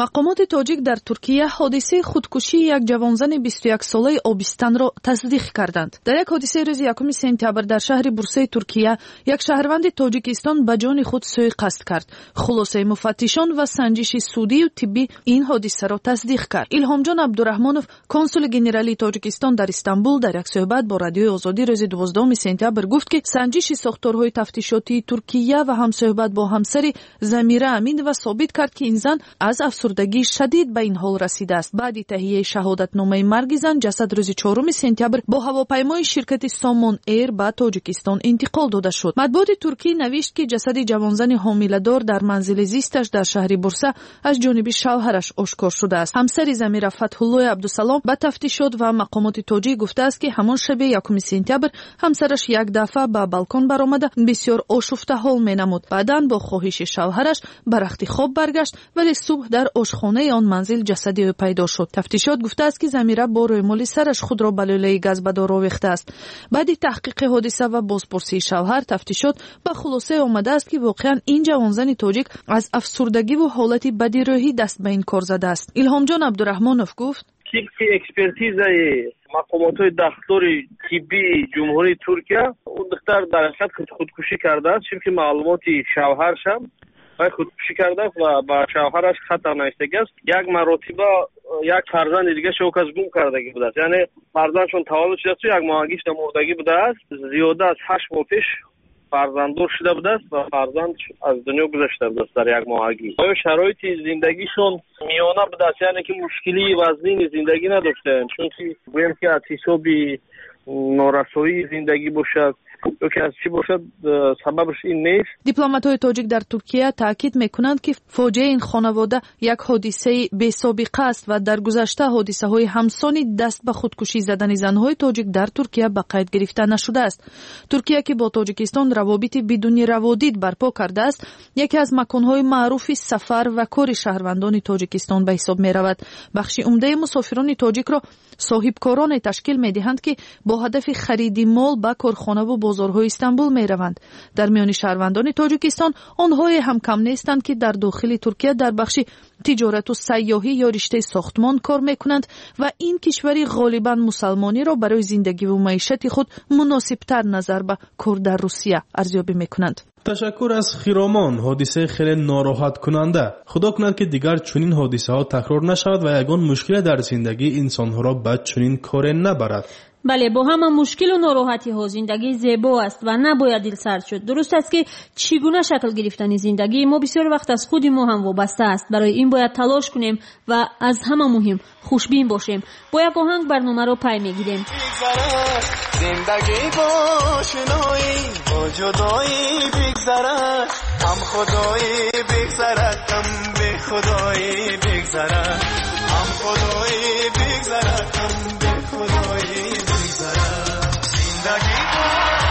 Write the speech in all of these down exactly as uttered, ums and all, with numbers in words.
مقامات تاجیک در ترکیه حادثه خودکشی یک جوانزن بیست و یک ساله آبستن را تصدیق کردند. در یک حادثه روز یکم سپتامبر در شهر بورسه ترکیه یک شهروند تاجیکستان به جان خود سوء قصد کرد. خلاصه مفتشان و سنجش سودی و طبی این حادثه را تصدیق کرد. ایلهام جان عبدالرحمانوف کنسول گنرالی تاجیکستان در استانبول در یک صحبت با رادیوی آزادی روز دوازدهم سپتامبر گفت که سنجش ساختارهای تفتیشاتی ترکیه و همصحبت با همسر زمیره امین و ثابت کرد که این زن از افسردگی شدید به این حال رسیده است. بعد تهیه شهادتنامه مرگ زن، جسد روز چهارم سپتامبر با هواپیمای شرکت سامان ایر به تاجیکستان انتقال داده شد. مطبوعات ترکی نوشت که جسد جوانزن حامله‌دار در منزل زیستش در شهر بورسه از جانب شوهرش آشکار شده است. همسر زمیره فتح‌الله عبدالسلام به تفتیشات و مقامات تاجیک گفته است که همان شب یکم سپتامبر همسرش یک دفعه به بالکن برآمده بسیار آشفته حال می‌نمود. بعداً با خواهش شوهرش به رخت خواب برگشت، ولی صبح در آشخانه آن منزل جسد او پیدا شد. تفتیشات گفته است که زمیره با رویمال سرش خود را به لوله گاز به دار آویخته است. بعد تحقیق حادثه و بازپرسی شوهر، تفتیشات به خلاصه آمده است که واقعا این جوانزن تاجیک از افسردگی و حالت بدی روحی دست به این کار زده است. ایلهام جان عبدالرحمانوف گفت که اکسپرتیزای مقامات دکتر طبی جمهوری ترکیه اون دکتر در حقیقت خودکشی کرده است، چون که معلومات شوهرش هم خودکشی کرده و با شوهرش خطر نایستگی است. یک مرتبه یک فرزند دیگه شو کس گم کردگی بوده است، یعنی فرزندشون تولد شده است و یک ماهگیش مردگی بوده است. زیاده از هشت ماه پیش فرزنددار شده بوده است و فرزند از دنیا گذشته بوده است در یک ماهگی. آیا شرایط زندگیشون میانه بوده است، یعنی که مشکلی وزنی زندگی نداشتن، چون که گویم که از حساب نارسایی زندگی باشد یا که از چی باشد سببش این نیست. دیپلمات‌های تاجیک در ترکیه تاکید میکنند که فاجعه این خانواده یک حادثه بی سابقه است و در گذشته حادثه های همسانی دست به خودکشی زدن زنهای تاجیک در ترکیه به قید گرفته نشده است. ترکیه که با تاجیکستان روابط بدون روادید برپا کرده است، یکی از مکانهای معروف سفر و کار شهروندان تاجیکستان به حساب می رود. بخش عمده مسافران تاجیک را صاحبکاران تشکیل می دهند که با هدف خرید مال به کارخانه و بازارهای استانبول می روند. در میان شهروندان تاجیکستان آنها هم کم نیستند که در داخل ترکیه در بخش تجارت و سیاحی یا رشته ساختمان کار می کنند و این کشوری غالبا مسلمانی را برای زندگی و معیشت خود مناسب تر نظر به کار در روسیه ارزیابی می کنند. تشکر از خیرامان. حادثه خیلی ناراحت کننده. خدا کند که دیگر چنین حادثه ها تکرار نشود و یگان مشکل در زندگی انسان ها را به چنین کار نبرد. بله، با همه مشکل و ناراحتی ها زندگی زیبا است و نباید دلسرد شد. درست است که چگونه شکل گرفتن زندگی ما بسیار وقت از خود ما هم وابسته است. برای این باید تلاش کنیم و از همه مهم خوشبین باشیم. با یک آهنگ برنامه را پی میگیریم. زندگی با شنایی با جدایی بگذرد، هم خدایی بگذرد هم به خدایی بگذرد، هم خدایی بگذرد هم به خدایی بگذرد. زندگی با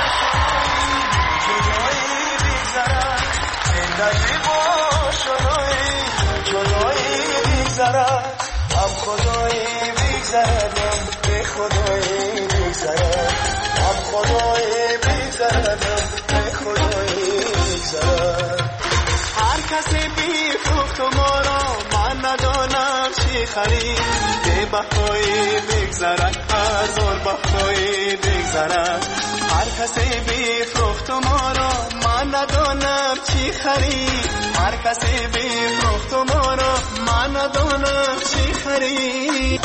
جدایی بگذرد، زندگی با شنایی جدایی بگذرد، هم خدایی بگذرد هم به خدایی بگذرد، هم خدایی بگذرد هم به خدایی بگذرد. هر کسی بی فروخت ما را من ندانم چی خرید، به بهایی بگذرد هزار بهایی بگذرد. هر کسی بی فروخت ما را من ندانم چی خرید، هر کسی بی فروخت ما را من ندانم چی خرید.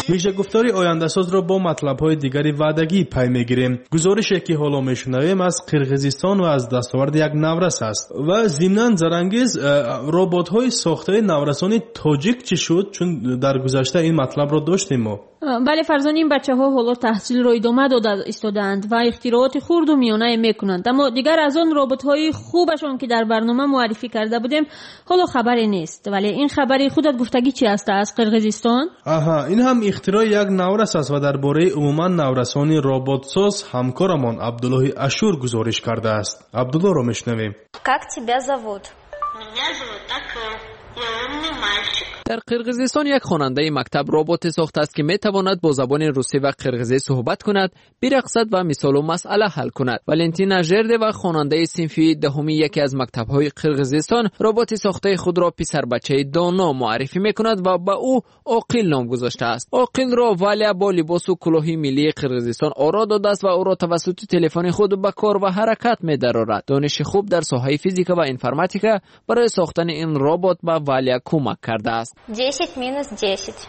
ویژه گفتاری آینده ساز را با مطلب‌های دیگری وعدگی پی می‌گیریم. گزارشی که حالا می‌شنویم از قرقیزستان و از دستاورد یک نورس است و ضمناً زرانگیز ربات‌های ساخته نورسان تاجیک چی شد؟ چون در گذشته این مطلب را داشتیم ما. بله فرزان، این بچه ها حالا تحصیل را ادامه داده ایستادند و اختراعات خرد و میانه میکنند، اما دیگر از آن ربات های خوبشون که در برنامه معرفی کرده بودیم حالا خبری نیست. ولی این خبری خودت گفتگی چی است از قرقیزستان؟ آها، این هم اختراع یک نورس است و درباره عموما نورسانی ربات ساز همکارمان عبدالله اشور گزارش کرده است. عبدالله رو میشنویم. Как тебя зовут? Меня зовут Акыл. Я умный мальчик. در قرقیزستان یک خواننده مکتب ربات ساخته است که میتواند با زبان روسی و قرقیزی صحبت کند، برقصد و مثال و مسئله حل کند. والنتینا ژرده و خواننده صنفی دهمی یکی از مکتب‌های قرقیزستان ربات ساخته خود را پسر بچه دانا معرفی میکند و به او عاقل نام گذاشته است. عاقل را والیا با لباس و کلاهی ملی قرقیزستان آرا داده است و او را توسط تلفن خود به کار و حرکت می‌درآورد. دانش خوب در ساحه فیزیک و انفرماتیکا برای ساختن این ربات به والیا کمک کرده است. دесять минус десять.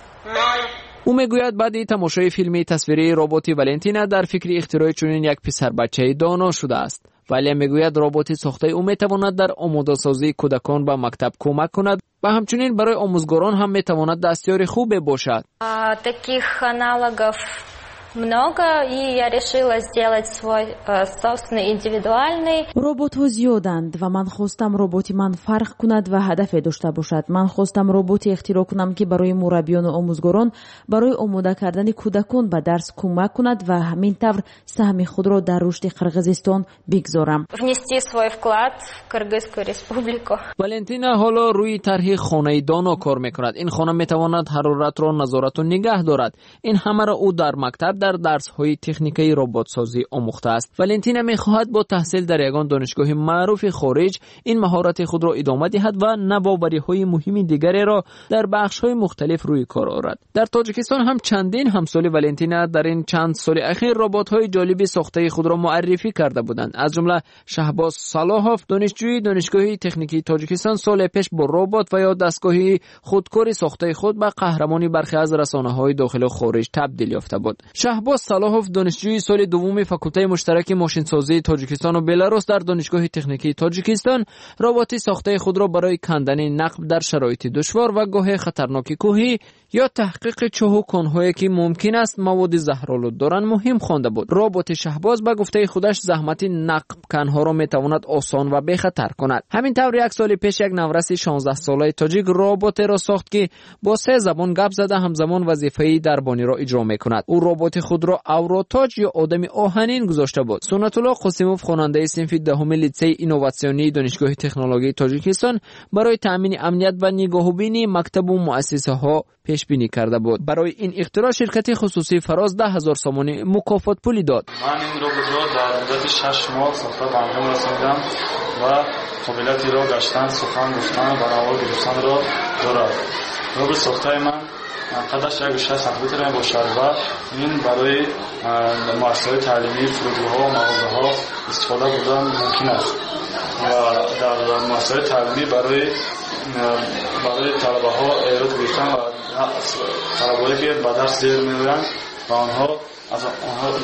او میگوید بعد تماشای فیلمی تصویری ربات والنتینا در فکر اختراع چنین یک پسر بچه دانا شده است. ولی میگوید ربات ساخته او میتواند در آماده سازی کودکان به مکتب کمک کند و همچنین برای آموزگاران هم میتواند دستیار خوب باشد. Таких аналогов много, и я решила сделать свой собственный индивидуальный. ربات‌ها زیادند و من خواستم ربات من فرق کند و هدف داشته باشد. من خواستم رباتی اختراع کنم که برای مربیان و آموزگاران برای آماده کردن کودکان به درس کمک کند و همین طور سهم خود را در رشد قرقیزستان بگذارم. Внести свой вклад в Кыргызскую республику. والنتینا حالا روی طرح خانه دانا کار میکند. این خانه میتواند حرارت را نظارت و نگه دارد. این همه را او در مکتب در درس‌های تکنیکی ربات سازی آموخته است. والنتینا می‌خواهد با تحصیل در یگان دانشگاه معروف خارج این مهارت خود را ادامه دهد و نوآوری‌های مهم دیگری را در بخش‌های مختلف روی کار آورد. در تاجیکستان هم چندین همسال والنتینا در این چند سال اخیر ربات‌های جالب ساخته خود را معرفی کرده بودند. از جمله شهباز صلاحوف دانشجوی دانشگاه تکنیکی تاجیکستان سال پیش با ربات و یا دستگاهی خودکار ساخته خود به قهرمانی برخی از رسانه‌های داخل و خارج تبدیل یافته بود. شهباز صلاحوف دانشجوی سال دوم فاکولته مشترک ماشینسازی تاجیکستان و بلاروس در دانشگاه تکنیکی تاجیکستان ربات ساخته خود را برای کندن نقب در شرایط دشوار و گاه خطرناک کوهی یا تحقیق چهوکان‌هایی که ممکن است مواد زهرآلود دارند مهم خوانده بود. ربات شهباز به گفته خودش زحمت نقب کنها را میتواند آسان و بی خطر کند. همین طور یک سال پیش یک نورس شانزده ساله تاجیک ربات را ساخت که با سه زبان گپ زده همزمان وظیفه دربانی را اجرا میکند. او ربات خود را اوراتاج یا آدم آهنین گذاشته بود. سنت الله قاسموف خواننده صنف دهم لیسه اینوواسیونی دانشگاه تکنولوژی تاجیکستان برای تامین امنیت و نگاهبینی مکتب و مؤسسه ها پیش بینی کرده بود. برای این اختراع شرکت خصوصی فراز ده هزار سامانی مکافات پولی داد. من این ربات را در مدت شش ماه ساخته به انجام رساندم و قابلیت را گشتن، سخن گفتن و برنامه گرفتن را دارد. ربات ساخته من قدش یک شش سانتیمتر باشد و این برای مؤسسات تعلیمی، فرودگاه‌ها و مغازه‌ها استفاده بودن ممکن است و در مؤسسات تعلیمی برای برای طلبه‌ها ایراد گرفتن و طلبهایی که به درس دیر می‌روند و آنها از آنها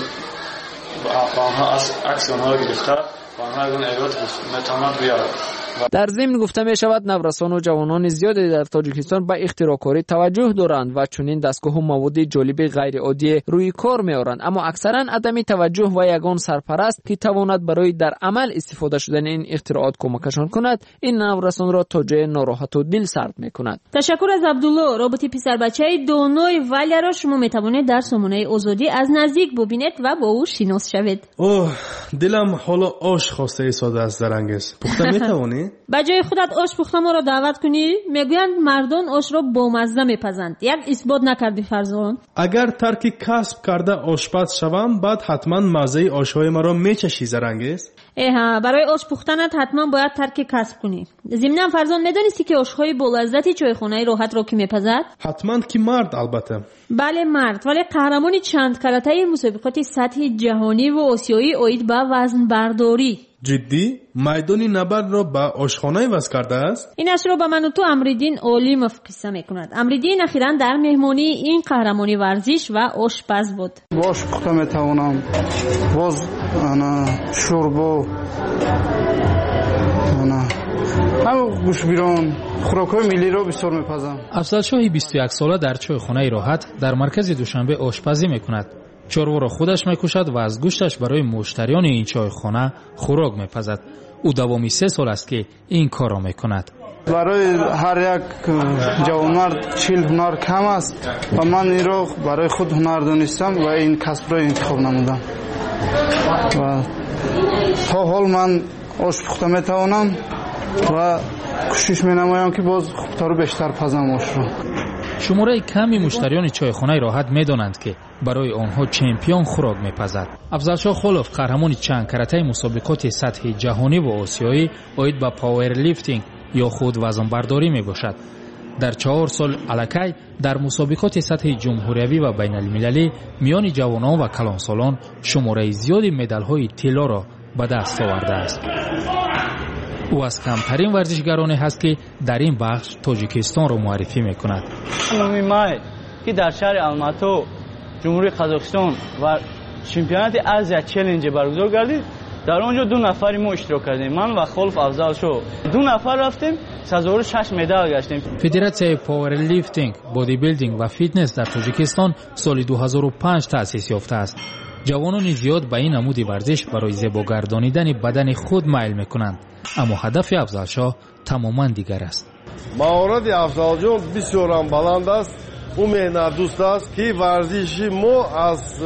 آنها از عکس آنها گرفته و آنها اگر ایراد می‌توانند بیارند. در ضمن گفته می شود نورسان و جوانان زیادی در تاجیکستان به اختراعکاری توجه دارند و چنین دستگاه و مواد جالب غیر عادی روی کار می آورند، اما اکثرا عدم توجه و یگان سرپرست که تواند برای در عمل استفاده شدن این اختراعات کمکشان کند این نورسان را تا جای ناراحت و دل سرد می کند. تشکر از عبدالله. ربات پسر بچه دونوی والیا را شما می توانید در سامانه آزادی از نزدیک ببینید و با او شناس شوید. اوه دلم حالا آش خواسته ای ساده از درنگز. پخته می توانی؟ به جای خودت آش پخته ما را دعوت کنی؟ میگویند مردان آش را با مزه میپزند. یک اثبات نکردی فرزان؟ اگر ترک کسب کرده آشپز شوم بعد حتما مزه آشهای مرا میچشی زرنگز؟ ایها برای آش پختنت حتما باید ترک کسب کنی. ضمناً فرزان میدانستی که آشهای با لذتی چایخانه راحت را کی میپزد؟ حتما که مرد البته. بله مرد، ولی قهرمانی چند کرته مسابقات سطح جهانی و آسیایی اوید به وزن برداری. جدی میدان نبرد را به آشخانه عوض کرده است؟ اینش را به من و تو امریدین اولیموف قصه میکند. امریدین اخیراً در مهمانی این قهرمانی ورزش و آشپز بود. باش پخته میتوانم، باز انا شوربا، انا همه گوش بیرون خوراک‌های ملی را بسیار میپزم. افضل بیست و یک ساله در چایخانه راحت در مرکز دوشنبه آشپزی میکند. چارو را خودش میکشد و از گوشتش برای مشتریان این چایخانه خوراک میپزد. او دوامی سه سال است که این کار را میکند. برای هر یک جوانمرد چهل هنر کم است و من این را برای خود هنر دانستم و این کسب را انتخاب نمودم و تا حال من آش پخته میتوانم و کوشش مینمایم که باز خوبتر و بیشتر پزم آش را. شماره کمی مشتریان چایخانه راحت میدانند که برای آنها چمپیون خوراک میپزد. افضلشاه خلوف قهرمان چند کرته مسابقات سطح جهانی و آسیایی اید به پاور لیفتینگ یا خود وزن برداری می باشد. در چهار سال الکی در مسابقات سطح جمهوریوی و بین المللی میان جوانان و کلانسالان شماره زیادی مدال های طلا را به دست آورده است. او از کمترین ورزشگرانی هست که در این بخش تاجیکستان را معرفی می کند. نومی مای که در شهر الماتو جمهوری قزاقستان و چمپیونات آسیا چالش برگزار گردید، در آنجا دو نفری ما اشتراک کردیم. من و خلف افضل شو دو نفر رفتیم، سزاوار شش مدال گشتیم. فدراسیون پاور لیفتینگ، بادی بیلدینگ و فیتنس در تاجیکستان سال دو هزار و پنج تأسیس یافته است. جوانان زیاد به این نمود ورزش برای زیباگردانیدن بدن خود میل میکنند، اما هدف افضل شاه تماما دیگر است. مهارت افضل جان بسیار هم بلند است. او مهنت دوست است که ورزش ما از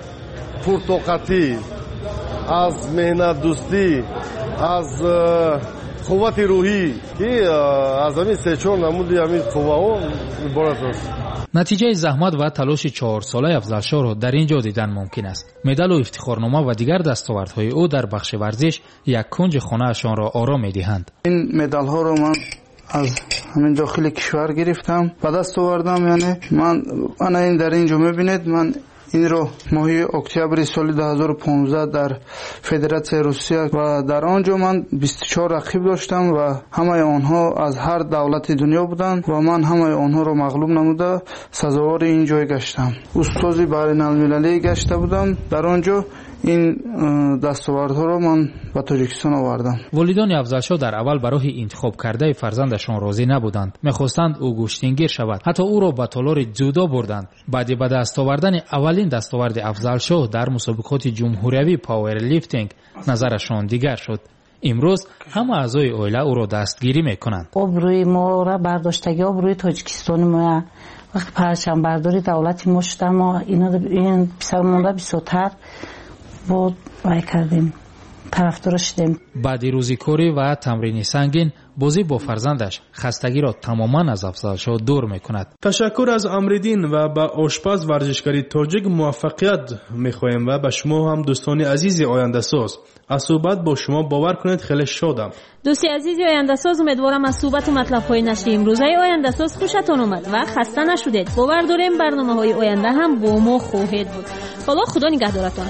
پرتوقتی، از مهنت دوستی، از قوت روحی که از همین سه چهار نمودی همین قوه عبارت است. نتیجه زحمت و تلاش چهار ساله افضل شاه را در اینجا دیدن ممکن است. مدال و افتخارنامه و دیگر دستاوردهای او در بخش ورزش یک کنج خانه‌شان را آرام می‌دهند. این مدال ها را من از همین داخل کشور گرفتم و دست آوردم. یعنی من انا این در اینجا می‌بینید، من این رو ماه اکتبر سال دو هزار و پانزده در فدراسیون روسیه و در آنجا من بیست و چهار رقیب داشتم و همه آنها از هر دولت دنیا بودند و من همه آنها رو مغلوب نموده سزاوار این جای گشتم. استاد بین المللی گشته بودم. در آنجا این دستاوردها رو من به تاجیکستان آوردم. والدان افضلشاه در اول برای انتخاب کرده فرزندشان راضی نبودند. می‌خواستند او گشتینگیر شود. حتی او را به تالار جودو بردند. بعد به دست آوردن اولین دستاورد افضلشاه در مسابقات جمهوریوی پاور لیفتینگ نظرشان دیگر شد. امروز همه اعضای عائله او را دستگیری میکنند. آبروی ما را برداشتگی آبروی تاجیکستان ما وقتی پرچم برداری دولت ما شده، ما اینا این پسرمون را بیشتر بود وای کردیم، طرفدار شدیم. بعد روزی کاری و تمرین سنگین بازی با فرزندش خستگی را تماما از افضلشاه دور میکند. تشکر از امریدین و به آشپز ورزشکاری تاجیک موفقیت میخواهیم و به شما هم دوستان عزیز آینده ساز. از صحبت با شما باور کنید خیلی شادم. دوستی عزیزی آینده ساز، امیدوارم از صحبت و مطلب های نشر امروزه آینده ساز خوشتون اومد و خسته نشدید. باور داریم برنامه های آینده هم با ما خواهید بود. حالا خدا نگهدارتون.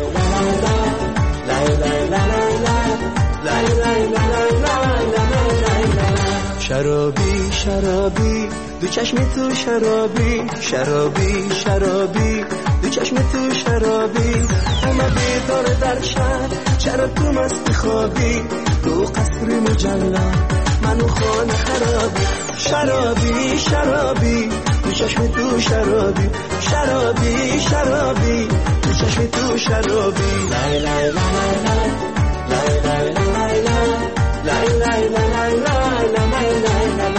شرابی شرابی دو چشم تو شرابی، شرابی شرابی دو چشم تو شرابی، همه بیدار در شهر چرا تو مست خوابی، تو قصر مجلل منو خانه خرابی، شرابی شرابی دو چشم تو شرابی، شرابی شرابی دو چشم تو شرابی، لای لای لای لای لای لای لای لای لای لای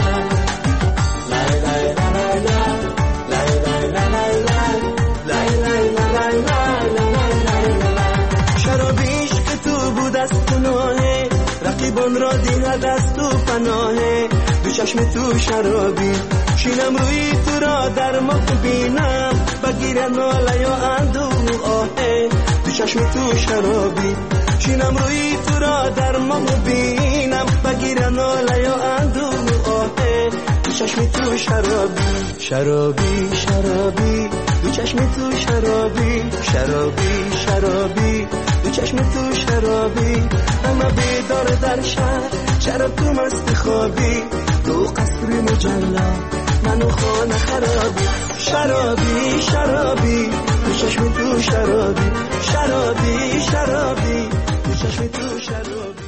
شرابیش که تو بود از گناهه، رقیبان را دیده دست و پناهه، دو چشم تو شرابی، شینم روی تو را در ما بینم، بگیر ناله یا اندوه آهه، دو چشم تو شرابی، شینم روی تو را در ما بینم، بگیر ناله یا اندوه آهه، دو چشم تو شرابی، شرابی شرابی دو چشم تو شرابی، شرابی شرابی دو چشم تو شرابی، اما بیدار در شهر، شراب تو مست خوابی، تو قصر مجلا منو خانه خرابی. شرابی شرابی تو چشم تو شرابی، شرابی شرابی تو چشم تو شرابی.